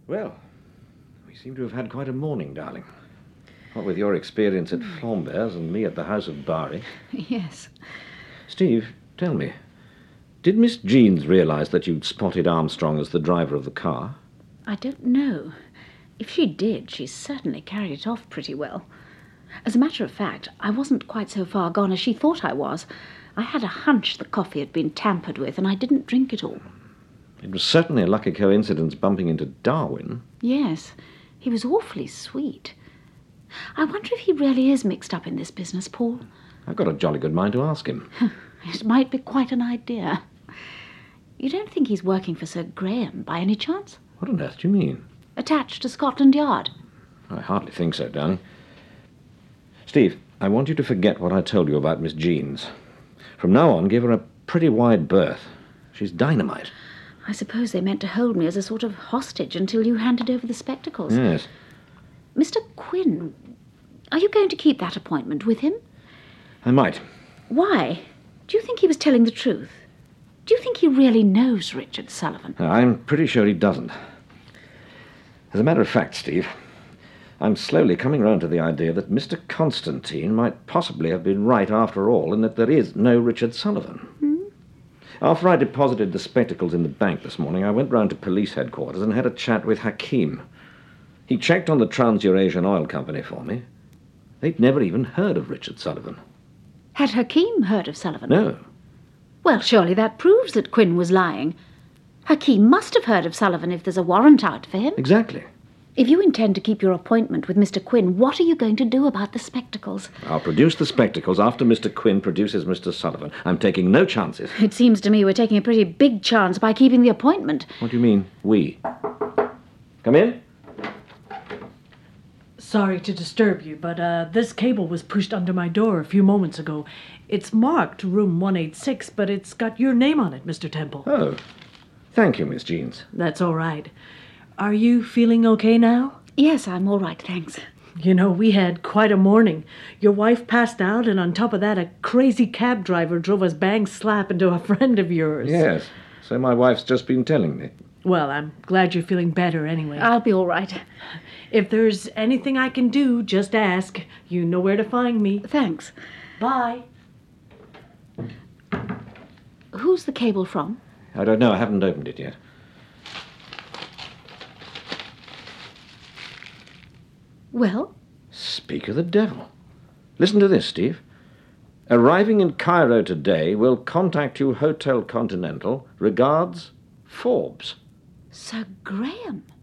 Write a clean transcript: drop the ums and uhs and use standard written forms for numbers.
Well, we seem to have had quite a morning, darling. What with your experience at Flambert's and me at the House of Bari. Yes. Steve, tell me, did Miss Jeans realise that you'd spotted Armstrong as the driver of the car? I don't know. If she did, she certainly carried it off pretty well. As a matter of fact, I wasn't quite so far gone as she thought I was. I had a hunch the coffee had been tampered with, and I didn't drink it all. It was certainly a lucky coincidence bumping into Darwin. Yes, he was awfully sweet. I wonder if he really is mixed up in this business, Paul. I've got a jolly good mind to ask him. It might be quite an idea. You don't think he's working for Sir Graham by any chance? What on earth do you mean? Attached to Scotland Yard? I hardly think so, darling. Steve, I want you to forget what I told you about Miss Jeans. From now on, give her a pretty wide berth. She's dynamite. I suppose they meant to hold me as a sort of hostage until you handed over the spectacles. Yes. Mr. Quinn, are you going to keep that appointment with him? I might. Why? Do you think he was telling the truth? Do you think he really knows Richard Sullivan? I'm pretty sure he doesn't. As a matter of fact, Steve, I'm slowly coming round to the idea that Mr. Constantine might possibly have been right after all, and that there is no Richard Sullivan. After I deposited the spectacles in the bank this morning, I went round to police headquarters and had a chat with Hakim. He checked on the Trans-Eurasian Oil Company for me. They'd never even heard of Richard Sullivan. Had Hakim heard of Sullivan? No. Well, surely that proves that Quinn was lying. Hakim must have heard of Sullivan if there's a warrant out for him. Exactly. If you intend to keep your appointment with Mr. Quinn, what are you going to do about the spectacles? I'll produce the spectacles after Mr. Quinn produces Mr. Sullivan. I'm taking no chances. It seems to me we're taking a pretty big chance by keeping the appointment. What do you mean, we? Come in. Sorry to disturb you, but this cable was pushed under my door a few moments ago. It's marked room 186, but it's got your name on it, Mr. Temple. Oh, thank you, Miss Jeans. That's all right. Are you feeling okay now? Yes, I'm all right, thanks. You know, we had quite a morning. Your wife passed out, and on top of that, a crazy cab driver drove us bang slap into a friend of yours. Yes, so my wife's just been telling me. Well, I'm glad you're feeling better anyway. I'll be all right. If there's anything I can do, just ask. You know where to find me. Thanks. Bye. Who's the cable from? I don't know, I haven't opened it yet. Well? Speak of the devil. Listen to this, Steve. Arriving in Cairo today, will contact you Hotel Continental. Regards, Forbes. Sir Graham?